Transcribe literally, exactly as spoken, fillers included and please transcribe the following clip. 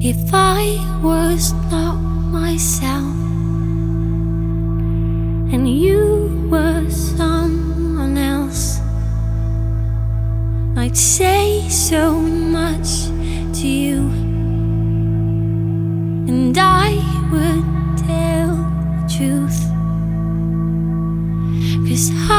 If I was not myself and you were someone else, I'd say so much to you, and I would tell the truth. 'Cause I